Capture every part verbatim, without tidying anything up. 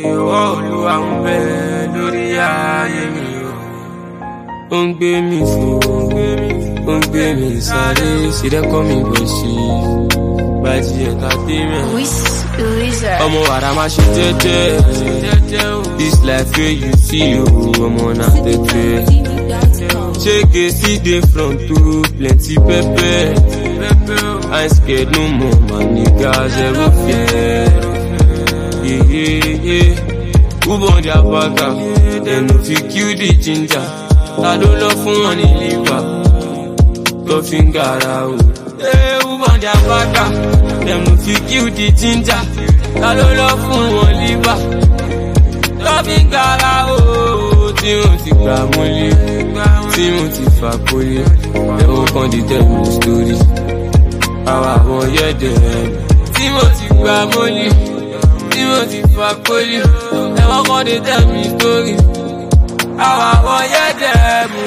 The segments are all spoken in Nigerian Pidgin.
ọwọ́ Olúwa ń bẹ lórí ayé mi o. Ó ń gbé mi fò, ó ń gbé mi sáré, she dey call me Bossy, Baji Entertainment. Ọmọ wàrà máa ṣe jẹ́jẹ́, this life wey you see o, ọmọ na tẹ́tẹ́. Shege see dey front to plenty pepper, I ain't scared no more, my nigga zero fear. Yeah, yeah, yeah. Who born their bagger? They no fit kill the ginger. I don't love fun wọn ní liver, tó fi ń gara o. Hey, who born their bagger? They no fit kill the ginger. I don't love fun wọn liver, tó fi ń gara o. Tí wọ́n ti gbà mọ́lẹ̀, tí wọ́n ti fà kólé, ẹ̀wọ̀n kan di tell me story. Àwa àwọn yẹ́dẹ̀ tí wọ́n ti gbà mọ́lẹ̀, tí wọ́n ti fà kólé, ẹ̀wọ̀n kan di tell me story. Àwa àwọn yẹ́dẹ̀ mú.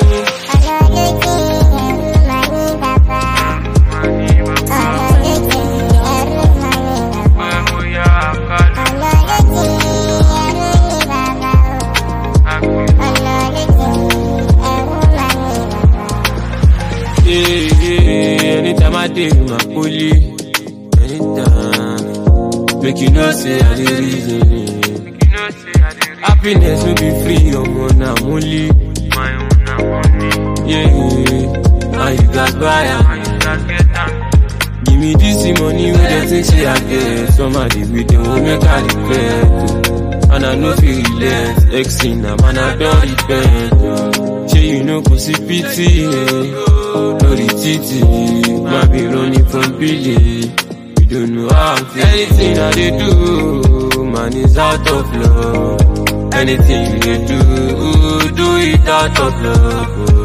Anytime I dey my poly, anytime, make you know say I dey reason it. Happiness will be free, omo na only my own na money. Yeah, and you got buy am, give me this money wey dem think say I get. Somebody with them will make I regret, and I no feel relent. Exing na man I don repent. Shey you know go see pity, yeah. Lórí títì, might be running from Billy. You don't know how I'm feeling. Anything I dey do, man, is out of love. Anything you dey do, do it out of love.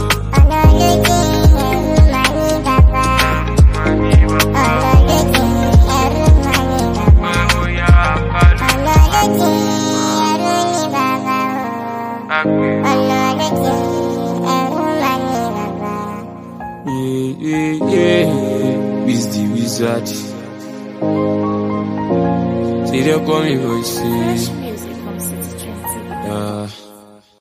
Yeah, yeah, yeah. Biz the wizard. See they call me Bossy.